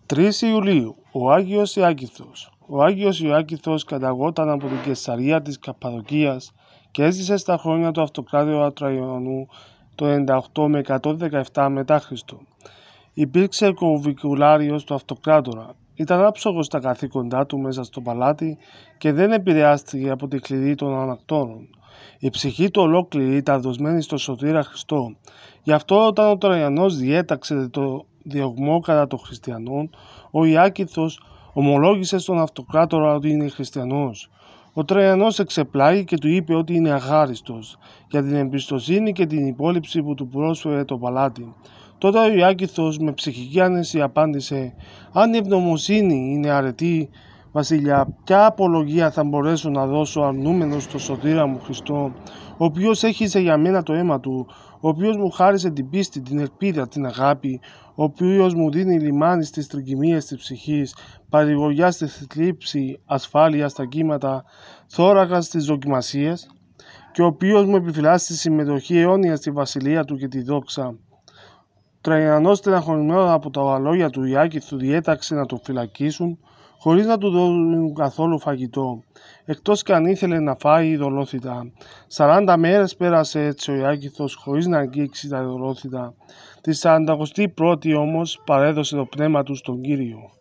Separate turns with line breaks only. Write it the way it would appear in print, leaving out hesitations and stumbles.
3 Ιουλίου, ο Άγιος Ιάκηθος. Ο Άγιος Ιάκηθος καταγόταν από την Καισαρία της Καππαδοκίας και έζησε στα χρόνια του Αυτοκράτορα Τραϊανού το 98 με 117 μετά Χριστό. Υπήρξε κομβικουλάριος του Αυτοκράτορα. Ήταν άψογος στα καθήκοντά του μέσα στο παλάτι και δεν επηρεάστηκε από τη κλειδί των ανακτόρων. Η ψυχή του ολόκληρη ήταν δοσμένη στο Σωτήρα Χριστό. Γι' αυτό όταν ο Τραϊανός διέταξε το διωγμό κατά των χριστιανών, ο Ιάκηθος ομολόγησε στον Αυτοκράτορα ότι είναι χριστιανός. Ο Τραϊανός εξεπλάγει και του είπε ότι είναι αχάριστος για την εμπιστοσύνη και την υπόλοιψη που του πρόσφερε το παλάτι. Τότε ο Ιάκηθος με ψυχική άνεση απάντησε: «Αν η ευγνωμοσύνη είναι αρετή, Βασιλιά, ποια απολογία θα μπορέσω να δώσω αρνούμενος στο Σωτήρα μου Χριστό, ο οποίος έχισε για μένα το αίμα του, ο οποίος μου χάρισε την πίστη, την ελπίδα, την αγάπη, ο οποίος μου δίνει λιμάνι στις τρικυμίες της ψυχής, παρηγοριά στη θλίψη, ασφάλεια στα κύματα, θώρακα στις δοκιμασίες, και ο οποίος μου επιφυλάσσει τη συμμετοχή αιώνια στη βασιλεία του και τη δόξα». Τραϊανός, στεναχωρημένος από τα λόγια του Ιάκηθου, διέταξε να τον φυλακίσουν χωρίς να του δώσουν καθόλου φαγητό, εκτός κι αν ήθελε να φάει ειδωλόθητα. 40 μέρες πέρασε έτσι ο Ιάκηθος χωρίς να αγγίξει τα ειδωλόθητα. Τη 41η όμως παρέδωσε το πνεύμα του στον Κύριο.